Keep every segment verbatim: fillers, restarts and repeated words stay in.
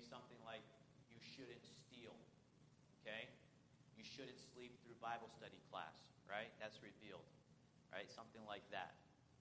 something like, you shouldn't steal, okay? You shouldn't sleep through Bible study class, right? That's revealed, right? Something like that.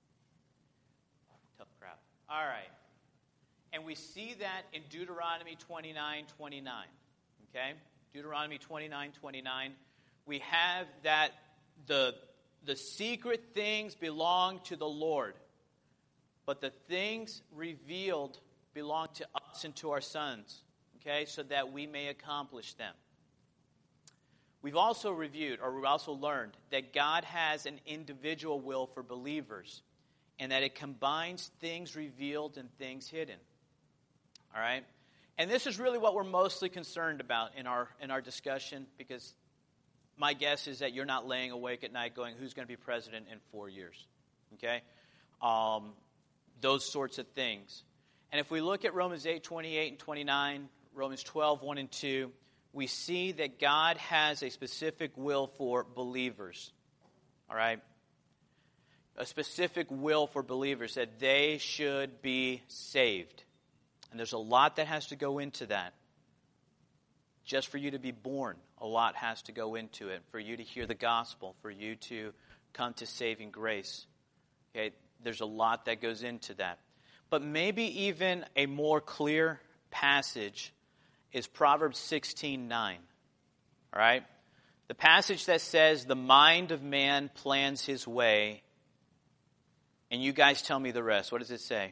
Tough crowd. All right. And we see that in Deuteronomy twenty-nine twenty-nine, okay? Deuteronomy twenty-nine twenty-nine. We have that the, the secret things belong to the Lord, but the things revealed belong to us and to our sons, okay, so that we may accomplish them. We've also reviewed, or we've also learned, that God has an individual will for believers, and that it combines things revealed and things hidden. All right? And this is really what we're mostly concerned about in our in our discussion, because my guess is that you're not laying awake at night going, who's going to be president in four years? Okay? Um, those sorts of things. And if we look at Romans eight twenty-eight and twenty-nine, Romans twelve one and two, we see that God has a specific will for believers. All right? A specific will for believers, that they should be saved. And there's a lot that has to go into that. Just for you to be born, a lot has to go into it. For you to hear the gospel, for you to come to saving grace. Okay, there's a lot that goes into that. But maybe even a more clear passage is Proverbs sixteen nine. All right? The passage that says, the mind of man plans his way. And you guys tell me the rest. What does it say?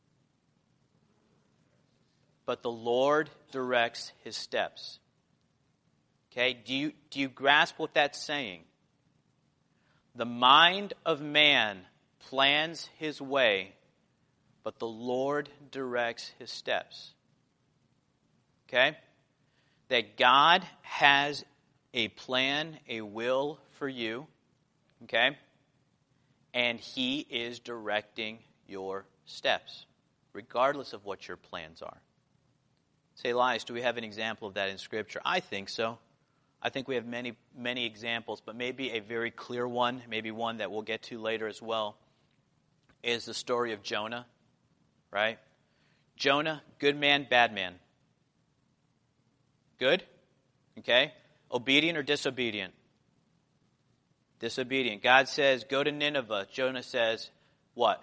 But the Lord directs his steps. Okay, do you, do you grasp what that's saying? The mind of man plans his way, but the Lord directs his steps. Okay? That God has a plan, a will for you. Okay? And he is directing your steps, regardless of what your plans are. Say, Elias, do we have an example of that in Scripture? I think so. I think we have many, many examples, but maybe a very clear one, maybe one that we'll get to later as well, is the story of Jonah, right? Jonah, good man, bad man. Good? Okay. Obedient or disobedient? Disobedient. God says, go to Nineveh. Jonah says, what?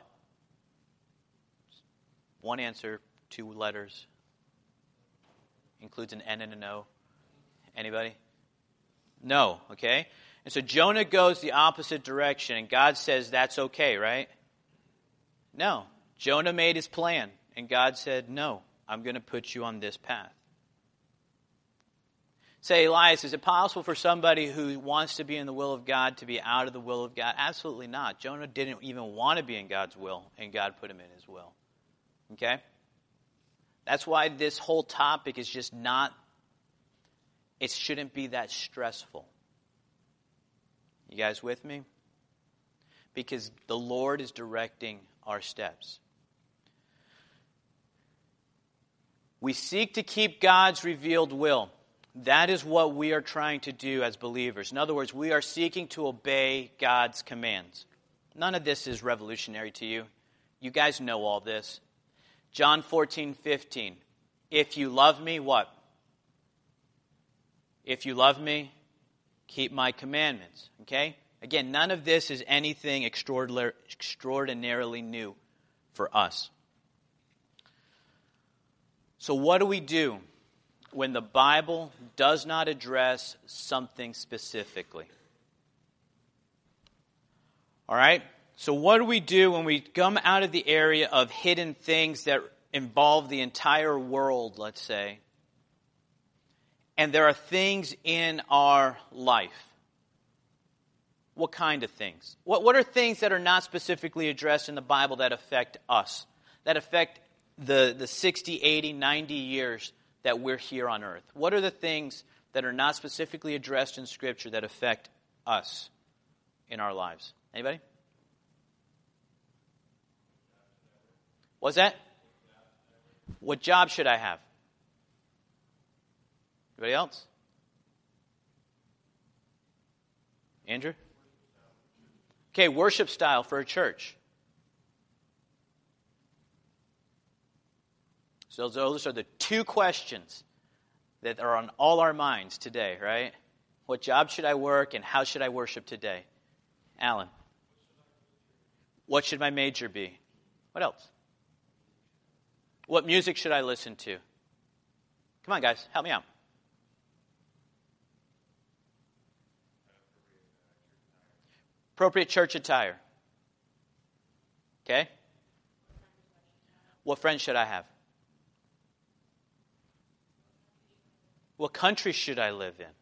One answer, two letters. Includes an N and an O. Anybody? No, okay? And so Jonah goes the opposite direction, and God says that's okay, right? No. Jonah made his plan, and God said, no, I'm going to put you on this path. Say, Elias, is it possible for somebody who wants to be in the will of God to be out of the will of God? Absolutely not. Jonah didn't even want to be in God's will, and God put him in his will. Okay? That's why this whole topic is just not, it shouldn't be that stressful. You guys with me? Because the Lord is directing our steps. We seek to keep God's revealed will. That is what we are trying to do as believers. In other words, we are seeking to obey God's commands. None of this is revolutionary to you. You guys know all this. John fourteen fifteen. If you love me, what? If you love me, keep my commandments. Okay? Again, none of this is anything extraordinarily new for us. So what do we do when the Bible does not address something specifically? All right? So what do we do when we come out of the area of hidden things that involve the entire world, let's say, and there are things in our life? What kind of things? What, what are things that are not specifically addressed in the Bible that affect us, that affect the, the sixty, eighty, ninety years that we're here on earth? What are the things that are not specifically addressed in Scripture that affect us in our lives? Anybody? What's that? What job should I have? Anybody else? Andrew? Okay, worship style for a church. So those are the two questions that are on all our minds today, right? What job should I work and how should I worship today? Alan. What should my major be? What else? What music should I listen to? Come on, guys, help me out. Appropriate church attire. Okay? What friends should I have? What country should I live in?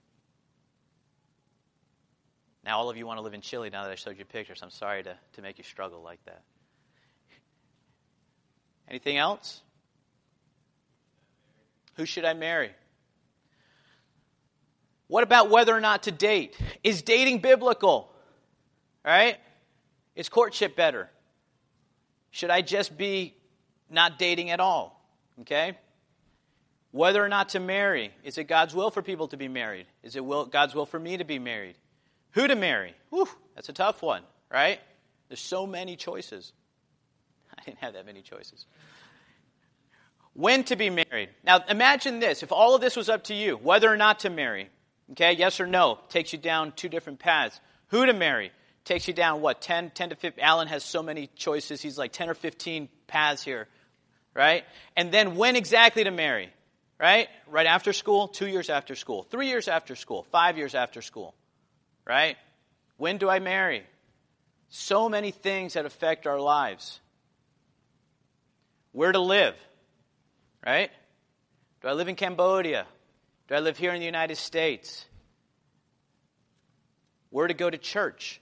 Now, all of you want to live in Chile now that I showed you pictures. I'm sorry to, to make you struggle like that. Anything else? Who should I marry? What about whether or not to date? Is dating biblical? Right? Is courtship better? Should I just be not dating at all? Okay? Whether or not to marry. Is it God's will for people to be married? Is it will, God's will for me to be married? Who to marry? Whew, that's a tough one, right? There's so many choices. I didn't have that many choices. When to be married. Now, imagine this. If all of this was up to you, whether or not to marry, okay, yes or no, takes you down two different paths. Who to marry takes you down, what, ten, ten to fifteen? Alan has so many choices. He's like ten or fifteen paths here, right? And then when exactly to marry, right? Right after school, two years after school, three years after school, five years after school. Right? When do I marry? So many things that affect our lives. Where to live? Right? Do I live in Cambodia? Do I live here in the United States? Where to go to church?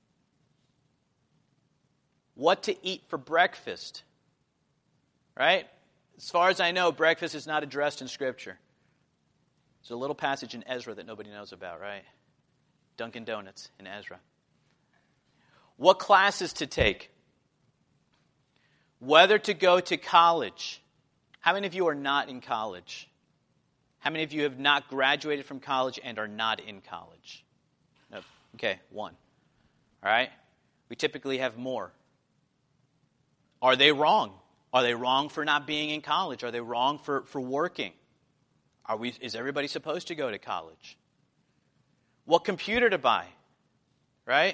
What to eat for breakfast? Right? As far as I know, breakfast is not addressed in Scripture. There's a little passage in Ezra that nobody knows about, right? Dunkin' Donuts in Ezra. What classes to take? Whether to go to college. How many of you are not in college? How many of you have not graduated from college and are not in college? No. Okay, one. All right? We typically have more. Are they wrong? Are they wrong for not being in college? Are they wrong for, for working? Are we? Is everybody supposed to go to college? What computer to buy, right?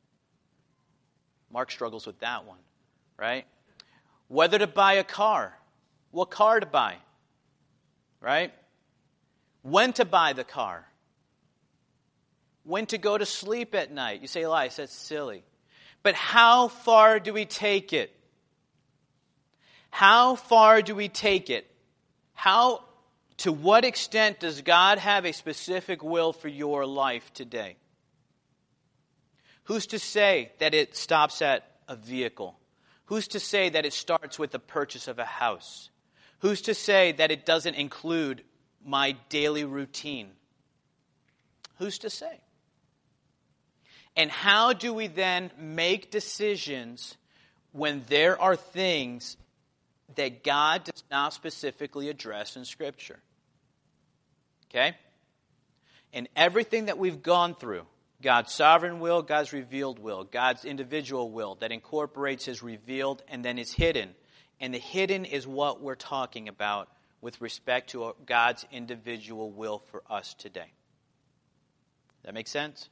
Mark struggles with that one, right? Whether to buy a car, what car to buy, right? When to buy the car. When to go to sleep at night. You say, Elias, that's silly. But how far do we take it? How far do we take it? How To what extent does God have a specific will for your life today? Who's to say that it stops at a vehicle? Who's to say that it starts with the purchase of a house? Who's to say that it doesn't include my daily routine? Who's to say? And how do we then make decisions when there are things that God does not specifically address in Scripture? Okay? And everything that we've gone through, God's sovereign will, God's revealed will, God's individual will that incorporates His revealed and then His hidden. And the hidden is what we're talking about with respect to God's individual will for us today. That make sense?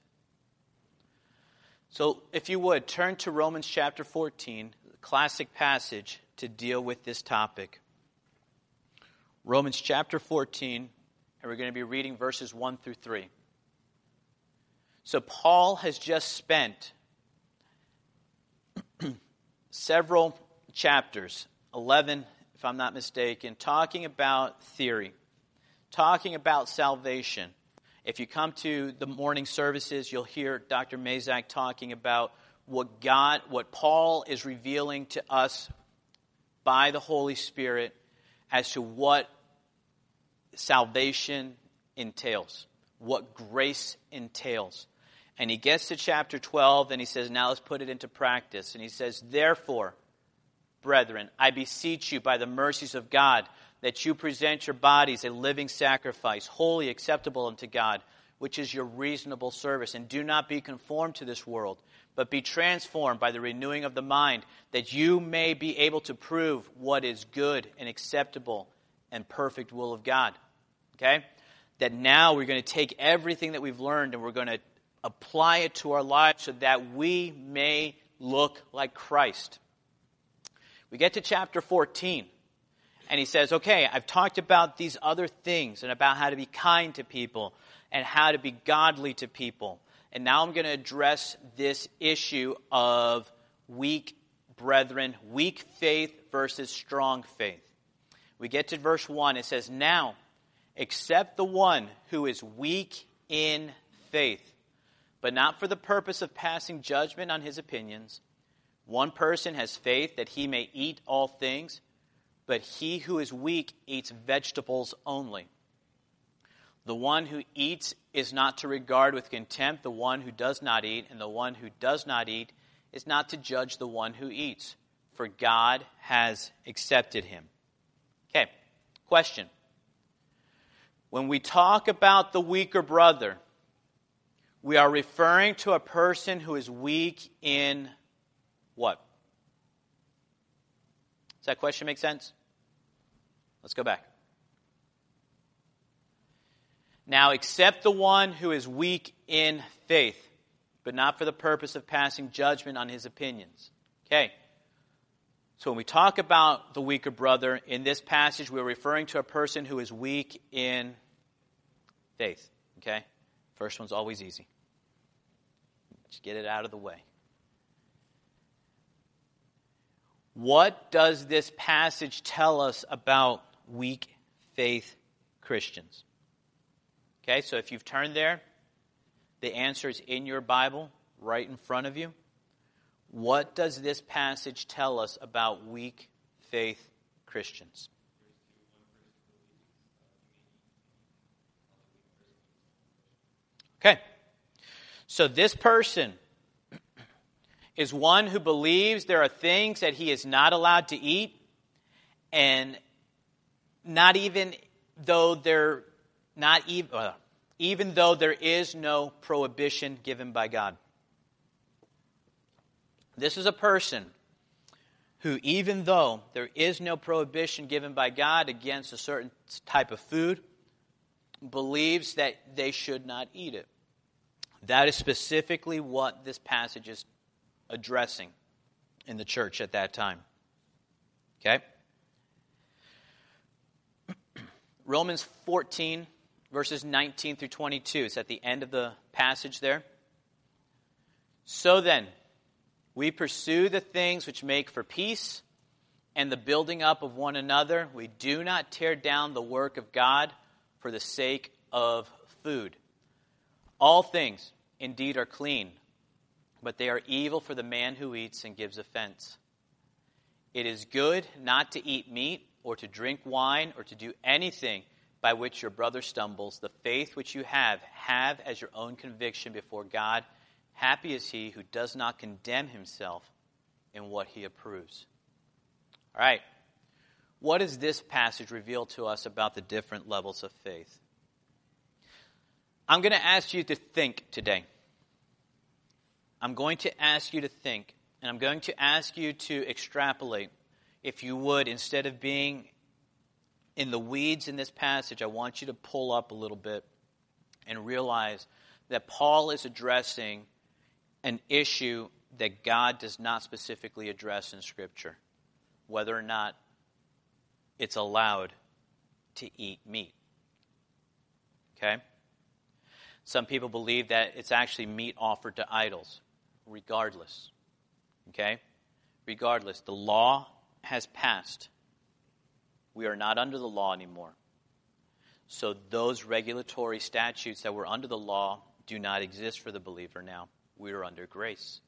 So, if you would, turn to Romans chapter fourteen, the classic passage to deal with this topic. Romans chapter fourteen, and we're going to be reading verses one through three. So, Paul has just spent several chapters, eleven, if I'm not mistaken, talking about theory, talking about salvation. If you come to the morning services, you'll hear Doctor Mazak talking about what God, what Paul is revealing to us by the Holy Spirit as to what salvation entails, what grace entails. And he gets to chapter twelve and he says, now let's put it into practice. And he says, therefore, brethren, I beseech you by the mercies of God, that you present your bodies a living sacrifice, wholly acceptable unto God, which is your reasonable service. And do not be conformed to this world, but be transformed by the renewing of the mind, that you may be able to prove what is good and acceptable and perfect will of God. Okay? That now we're going to take everything that we've learned and we're going to apply it to our lives so that we may look like Christ. We get to chapter fourteen, and he says, okay, I've talked about these other things and about how to be kind to people and how to be godly to people. And now I'm going to address this issue of weak brethren, weak faith versus strong faith. We get to verse one. It says, now, except the one who is weak in faith, but not for the purpose of passing judgment on his opinions. One person has faith that he may eat all things, but he who is weak eats vegetables only. The one who eats is not to regard with contempt the one who does not eat, and the one who does not eat is not to judge the one who eats, for God has accepted him. Okay, question. When we talk about the weaker brother, we are referring to a person who is weak in what? Does that question make sense? Let's go back. Now, accept the one who is weak in faith, but not for the purpose of passing judgment on his opinions. Okay. So when we talk about the weaker brother, in this passage, we're referring to a person who is weak in faith. Okay? First one's always easy. Just get it out of the way. What does this passage tell us about weak faith Christians? Okay, so if you've turned there, the answer is in your Bible, right in front of you. What does this passage tell us about weak faith Christians? Okay, so this person is one who believes there are things that he is not allowed to eat, and not even though they're not even, uh, even though there is no prohibition given by God. This is a person who, even though there is no prohibition given by God against a certain type of food, believes that they should not eat it. That is specifically what this passage is addressing in the church at that time. Okay? Romans fourteen, verses nineteen through twenty-two. It's at the end of the passage there. So then, we pursue the things which make for peace and the building up of one another. We do not tear down the work of God for the sake of food. All things indeed are clean, but they are evil for the man who eats and gives offense. It is good not to eat meat or to drink wine or to do anything by which your brother stumbles. The faith which you have, have as your own conviction before God. Happy is he who does not condemn himself in what he approves. All right. What does this passage reveal to us about the different levels of faith? I'm going to ask you to think today. I'm going to ask you to think, and I'm going to ask you to extrapolate. If you would, instead of being in the weeds in this passage, I want you to pull up a little bit and realize that Paul is addressing an issue that God does not specifically address in Scripture, whether or not it's allowed to eat meat. Okay? Some people believe that it's actually meat offered to idols, regardless. Okay? Regardless, the law has passed. We are not under the law anymore. So those regulatory statutes that were under the law do not exist for the believer now. We are under grace.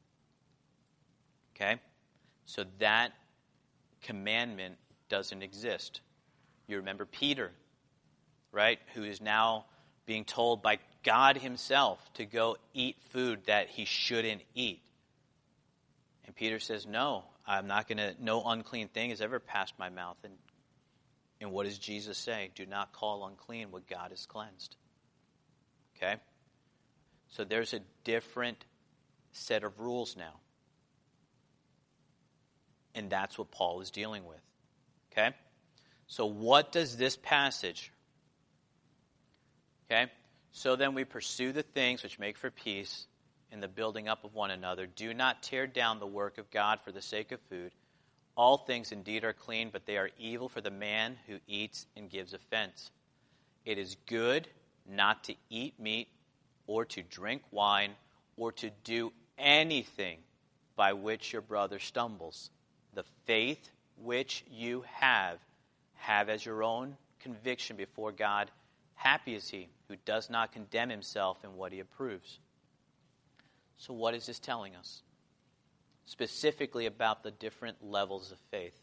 Okay? So that commandment doesn't exist. You remember Peter, right? Who is now being told by God himself to go eat food that he shouldn't eat. And Peter says, no, I'm not going to, no unclean thing has ever passed my mouth. And, and what does Jesus say? Do not call unclean what God has cleansed. Okay? So there's a different set of rules now. And that's what Paul is dealing with. Okay? So what does this passage? Okay? So then we pursue the things which make for peace in the building up of one another. Do not tear down the work of God for the sake of food. All things indeed are clean, but they are evil for the man who eats and gives offense. It is good not to eat meat or to drink wine or to do anything by which your brother stumbles. The faith which you have, have as your own conviction before God. Happy is he who does not condemn himself in what he approves. So what is this telling us? Specifically about the different levels of faith.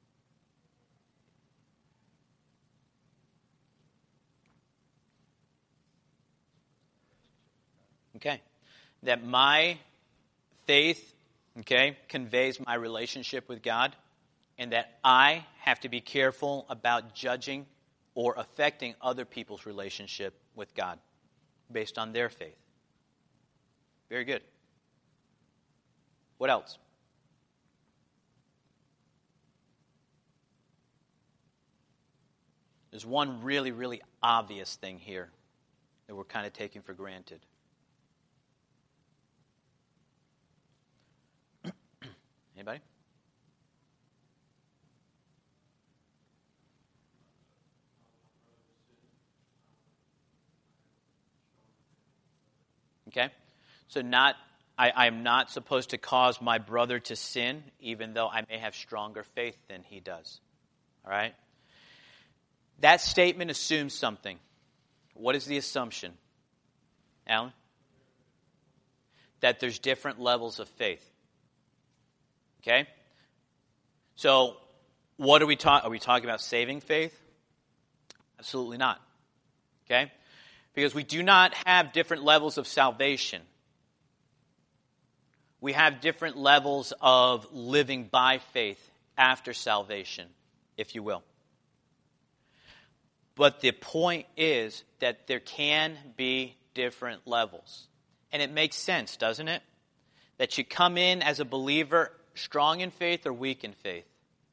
Okay. That my faith, okay, conveys my relationship with God, and that I have to be careful about judging or affecting other people's relationship with God based on their faith. Very good. What else? There's one really, really obvious thing here that we're kind of taking for granted. Anybody? Okay? So not I, I'm not supposed to cause my brother to sin, even though I may have stronger faith than he does. All right? That statement assumes something. What is the assumption? Alan? That there's different levels of faith. Okay? So, what are we talking? Are we talking about saving faith? Absolutely not. Okay? Because we do not have different levels of salvation. We have different levels of living by faith after salvation, if you will. But the point is that there can be different levels. And it makes sense, doesn't it? That you come in as a believer strong in faith or weak in faith.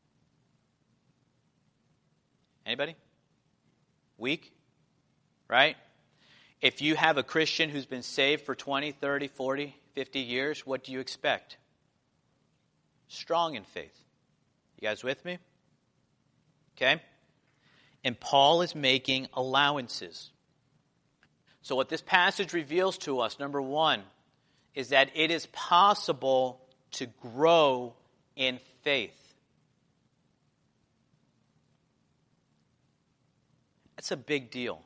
Anybody? Weak? Right? If you have a Christian who's been saved for twenty, thirty, forty, fifty years, what do you expect? Strong in faith. You guys with me? Okay? And Paul is making allowances. So what this passage reveals to us, number one, is that it is possible to grow in faith. That's a big deal.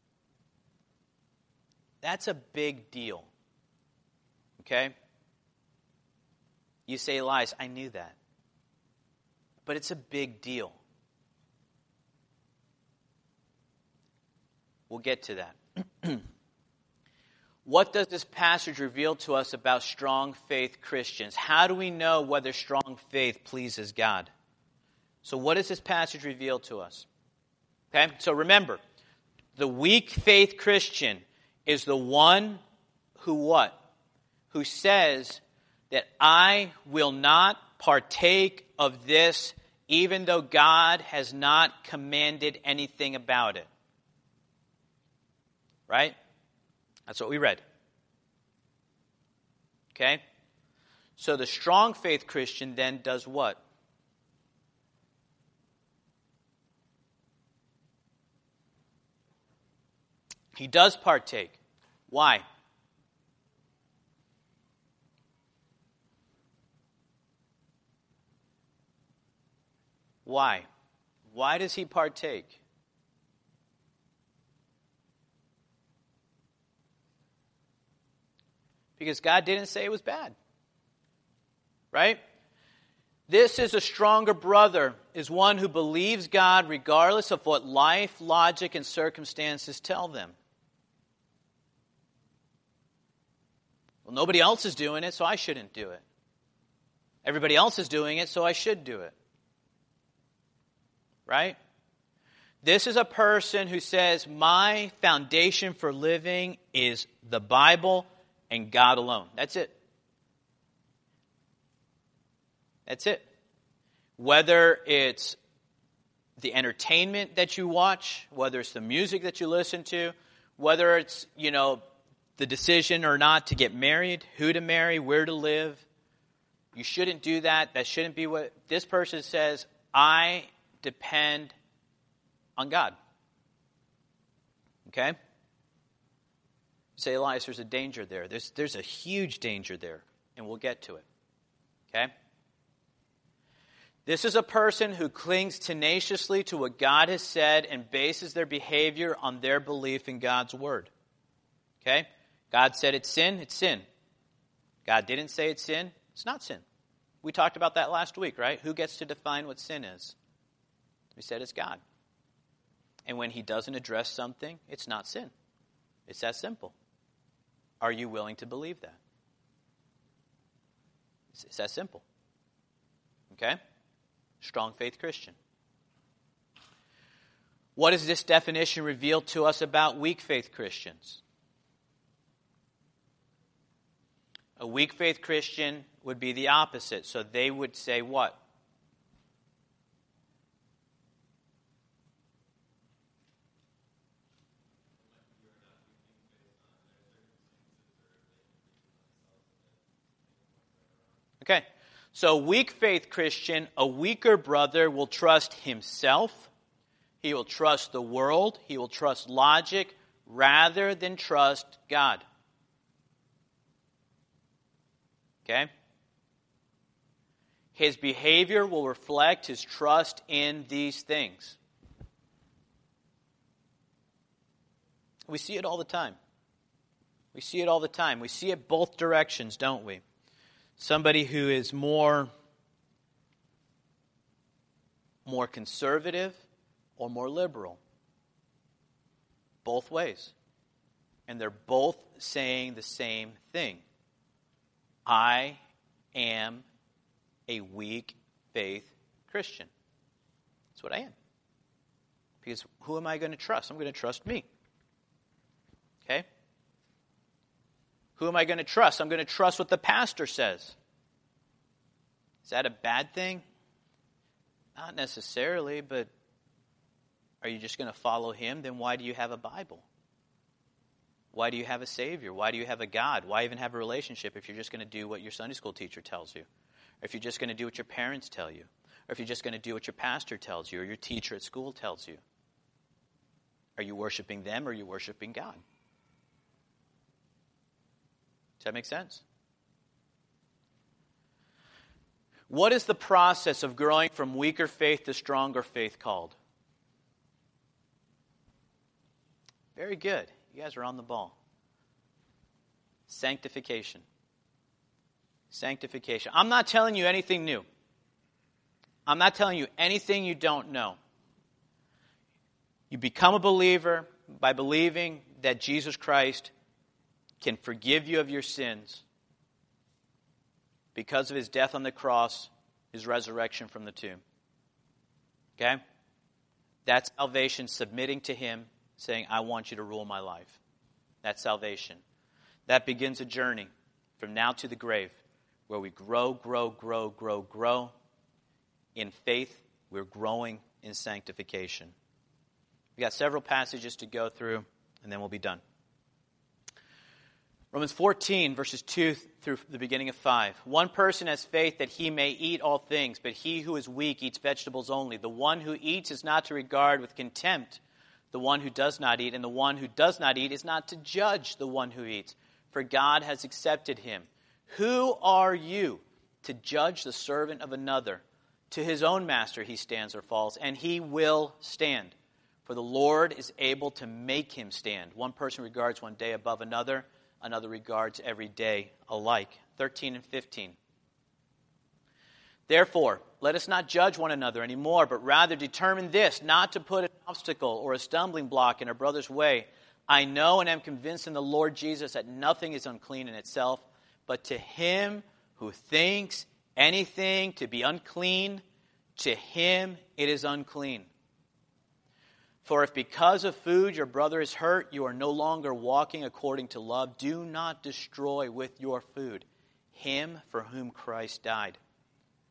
That's a big deal. Okay? You say, Elias, I knew that. But it's a big deal. We'll get to that. What does this passage reveal to us about strong faith Christians? How do we know whether strong faith pleases God? So what does this passage reveal to us? Okay, so remember, the weak faith Christian is the one who what? Who says that I will not partake of this even though God has not commanded anything about it. Right? That's what we read. Okay? So the strong faith Christian then does what? He does partake. Why? Why? Why does he partake? Because God didn't say it was bad. Right? This is a stronger brother, is one who believes God regardless of what life, logic, and circumstances tell them. Well, nobody else is doing it, so I shouldn't do it. Everybody else is doing it, so I should do it. Right? This is a person who says, my foundation for living is the Bible and God alone. That's it. That's it. Whether it's the entertainment that you watch, whether it's the music that you listen to, whether it's, you know, the decision or not to get married, who to marry, where to live. You shouldn't do that. That shouldn't be what this person says. I depend on God. Okay? You say, Elias, there's a danger there. There's, there's a huge danger there, and we'll get to it. Okay? This is a person who clings tenaciously to what God has said and bases their behavior on their belief in God's word. Okay? God said it's sin, it's sin. God didn't say it's sin, it's not sin. We talked about that last week, right? Who gets to define what sin is? We said it's God. And when he doesn't address something, it's not sin. It's that simple. Are you willing to believe that? It's, it's that simple. Okay? Strong faith Christian. What does this definition reveal to us about weak faith Christians? A weak faith Christian would be the opposite. So they would say what? Okay. So weak faith Christian, a weaker brother will trust himself. He will trust the world. He will trust logic rather than trust God. Okay? His behavior will reflect his trust in these things. We see it all the time. We see it all the time. We see it both directions, don't we? Somebody who is more, more conservative or more liberal. Both ways. And they're both saying the same thing. I am a weak faith Christian. That's what I am. Because who am I going to trust? I'm going to trust me. Okay? Who am I going to trust? I'm going to trust what the pastor says. Is that a bad thing? Not necessarily, but are you just going to follow him? Then why do you have a Bible? Why do you have a Savior? Why do you have a God? Why even have a relationship if you're just going to do what your Sunday school teacher tells you? Or if you're just going to do what your parents tell you? Or if you're just going to do what your pastor tells you or your teacher at school tells you? Are you worshiping them or are you worshiping God? Does that make sense? What is the process of growing from weaker faith to stronger faith called? Very good. You guys are on the ball. Sanctification. Sanctification. I'm not telling you anything new. I'm not telling you anything you don't know. You become a believer by believing that Jesus Christ can forgive you of your sins because of his death on the cross, his resurrection from the tomb. Okay? That's salvation, submitting to him, saying, I want you to rule my life. That's salvation. That begins a journey from now to the grave where we grow, grow, grow, grow, grow. In faith, we're growing in sanctification. We've got several passages to go through, and then we'll be done. Romans fourteen, verses two through the beginning of five. One person has faith that he may eat all things, but he who is weak eats vegetables only. The one who eats is not to regard with contempt the one who does not eat, and the one who does not eat is not to judge the one who eats, for God has accepted him. Who are you to judge the servant of another? To his own master he stands or falls, and he will stand. For the Lord is able to make him stand. One person regards one day above another, another regards every day alike. thirteen and fifteen. Therefore, let us not judge one another anymore, but rather determine this, not to put an obstacle or a stumbling block in our brother's way. I know and am convinced in the Lord Jesus that nothing is unclean in itself, but to him who thinks anything to be unclean, to him it is unclean. For if because of food your brother is hurt, you are no longer walking according to love, do not destroy with your food him for whom Christ died.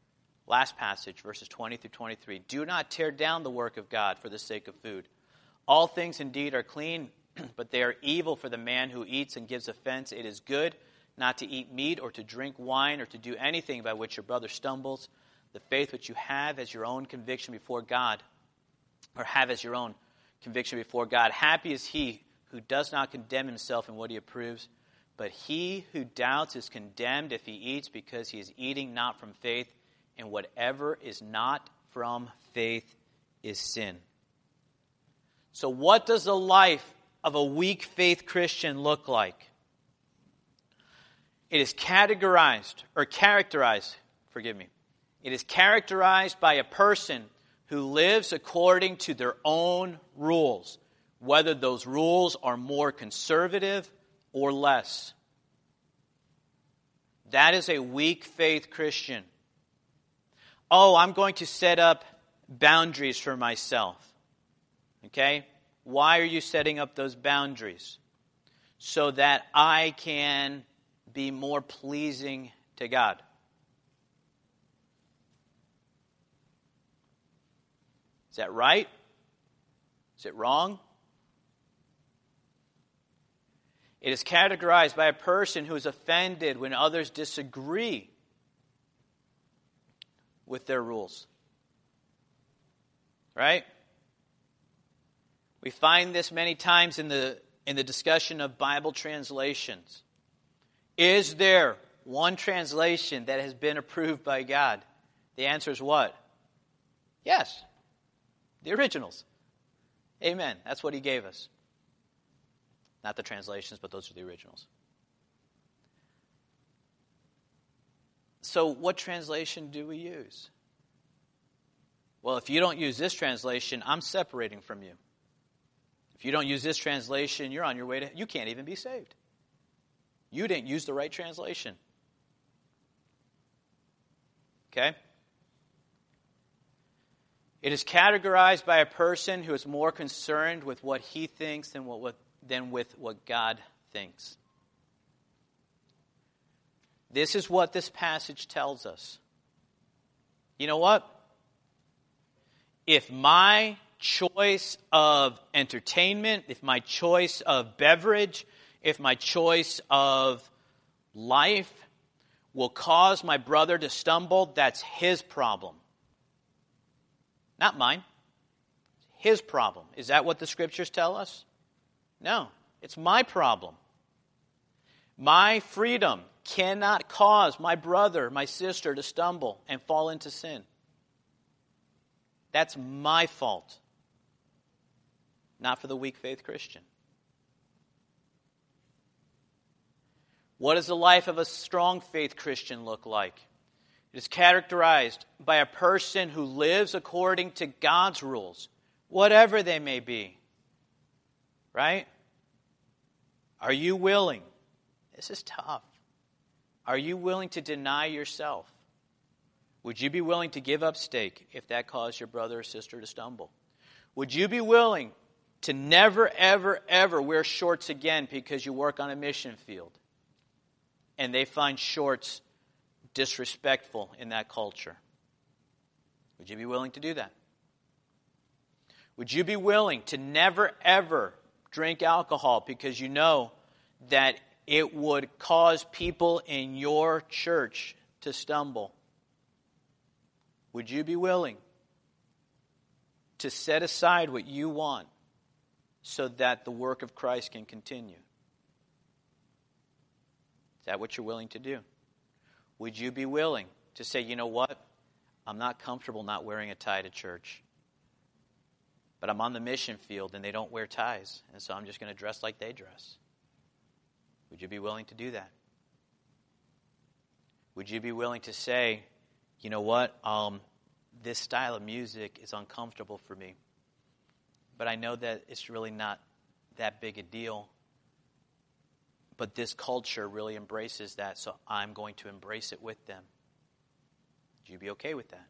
Last passage, verses twenty through twenty-three. Do not tear down the work of God for the sake of food. All things indeed are clean, but they are evil for the man who eats and gives offense. It is good not to eat meat or to drink wine or to do anything by which your brother stumbles. The faith which you have as your own conviction before God, or have as your own conviction before God. Happy is he who does not condemn himself in what he approves, but he who doubts is condemned if he eats, because he is eating not from faith, and whatever is not from faith is sin. So what does the life of a weak faith Christian look like? It is categorized, or characterized, forgive me. It is characterized by a person who lives according to their own rules, whether those rules are more conservative or less. That is a weak faith Christian. Oh, I'm going to set up boundaries for myself. Okay? Why are you setting up those boundaries? So that I can be more pleasing to God. Is that right? Is it wrong? It is categorized by a person who is offended when others disagree with their rules. Right? We find this many times in the in the discussion of Bible translations. Is there one translation that has been approved by God? The answer is what? Yes. The originals. Amen. That's what he gave us. Not the translations, but those are the originals. So what translation do we use? Well, if you don't use this translation, I'm separating from you. If you don't use this translation, you're on your way to... You can't even be saved. You didn't use the right translation. Okay? It is categorized by a person who is more concerned with what he thinks than, what, than with what God thinks. This is what this passage tells us. You know what? If my choice of entertainment, if my choice of beverage, if my choice of life will cause my brother to stumble, that's his problem. Not mine. His problem. Is that what the scriptures tell us? No, it's my problem. My freedom cannot cause my brother, my sister to stumble and fall into sin. That's my fault. Not for the weak faith Christian. What does the life of a strong faith Christian look like? It is characterized by a person who lives according to God's rules, whatever they may be. Right? Are you willing? This is tough. Are you willing to deny yourself? Would you be willing to give up steak if that caused your brother or sister to stumble? Would you be willing to never, ever, ever wear shorts again because you work on a mission field and they find shorts disrespectful in that culture? Would you be willing to do that? Would you be willing to never, ever drink alcohol because you know that it would cause people in your church to stumble? Would you be willing to set aside what you want so that the work of Christ can continue? Is that what you're willing to do? Would you be willing to say, you know what? I'm not comfortable not wearing a tie to church. But I'm on the mission field and they don't wear ties. And so I'm just going to dress like they dress. Would you be willing to do that? Would you be willing to say, you know what? Um, this style of music is uncomfortable for me. But I know that it's really not that big a deal. But this culture really embraces that, so I'm going to embrace it with them. Would you be okay with that?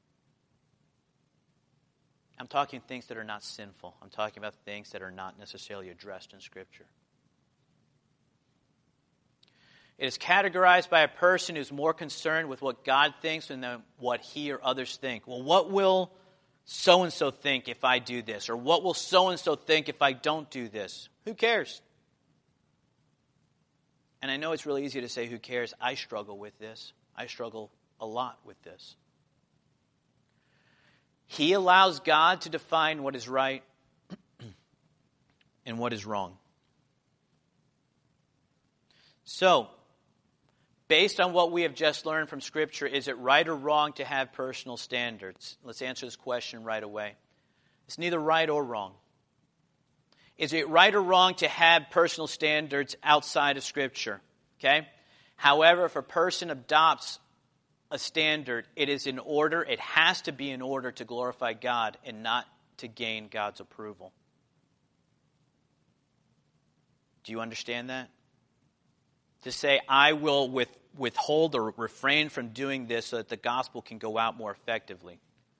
I'm talking things that are not sinful. I'm talking about things that are not necessarily addressed in Scripture. It is categorized by a person who's more concerned with what God thinks than what he or others think. Well, what will so-and-so think if I do this? Or what will so-and-so think if I don't do this? Who cares? And I know it's really easy to say, who cares? I struggle with this. I struggle a lot with this. He allows God to define what is right and what is wrong. So, based on what we have just learned from Scripture, is it right or wrong to have personal standards? Let's answer this question right away. It's neither right or wrong. Is it right or wrong to have personal standards outside of Scripture? Okay? However, if a person adopts a standard, it is in order, it has to be in order to glorify God and not to gain God's approval. Do you understand that? To say, I will with, withhold or refrain from doing this so that the gospel can go out more effectively.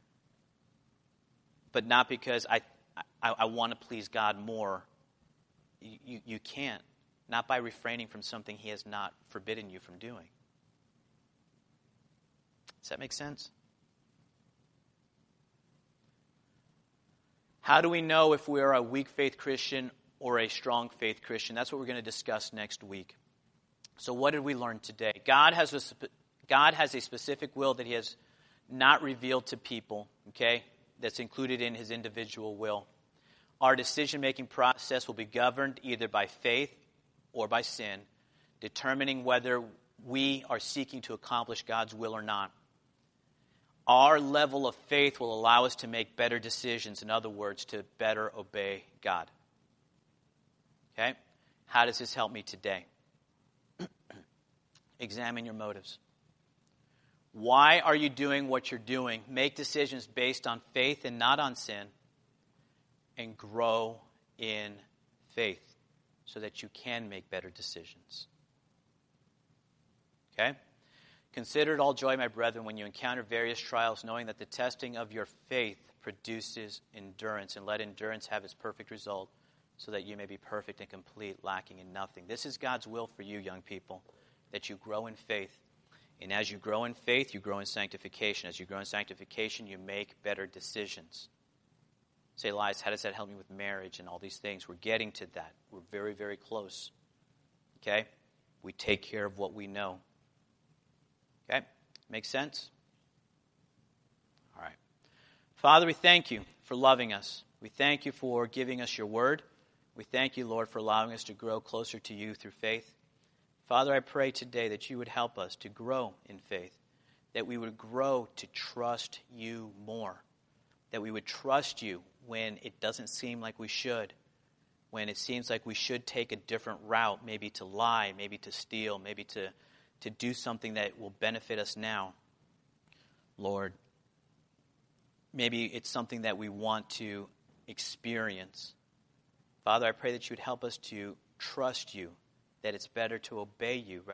But not because I I, I want to please God more. You, you, you can't. Not by refraining from something he has not forbidden you from doing. Does that make sense? How do we know if we are a weak faith Christian or a strong faith Christian? That's what we're going to discuss next week. So what did we learn today? God has a, God has a specific will that he has not revealed to people, okay? That's included in his individual will. Our decision-making process will be governed either by faith or by sin, determining whether we are seeking to accomplish God's will or not. Our level of faith will allow us to make better decisions, in other words, to better obey God. Okay? How does this help me today? Examine your motives. Why are you doing what you're doing? Make decisions based on faith and not on sin. And grow in faith so that you can make better decisions. Okay? Consider it all joy, my brethren, when you encounter various trials, knowing that the testing of your faith produces endurance. And let endurance have its perfect result, so that you may be perfect and complete, lacking in nothing. This is God's will for you, young people, that you grow in faith. And as you grow in faith, you grow in sanctification. As you grow in sanctification, you make better decisions. Say, Elias, how does that help me with marriage and all these things? We're getting to that. We're very, very close. Okay? We take care of what we know. Okay? Make sense? All right. Father, we thank you for loving us. We thank you for giving us your word. We thank you, Lord, for allowing us to grow closer to you through faith. Father, I pray today that you would help us to grow in faith, that we would grow to trust you more, that we would trust you when it doesn't seem like we should, when it seems like we should take a different route, maybe to lie, maybe to steal, maybe to, to do something that will benefit us now. Lord, maybe it's something that we want to experience. Father, I pray that you would help us to trust you, that it's better to obey you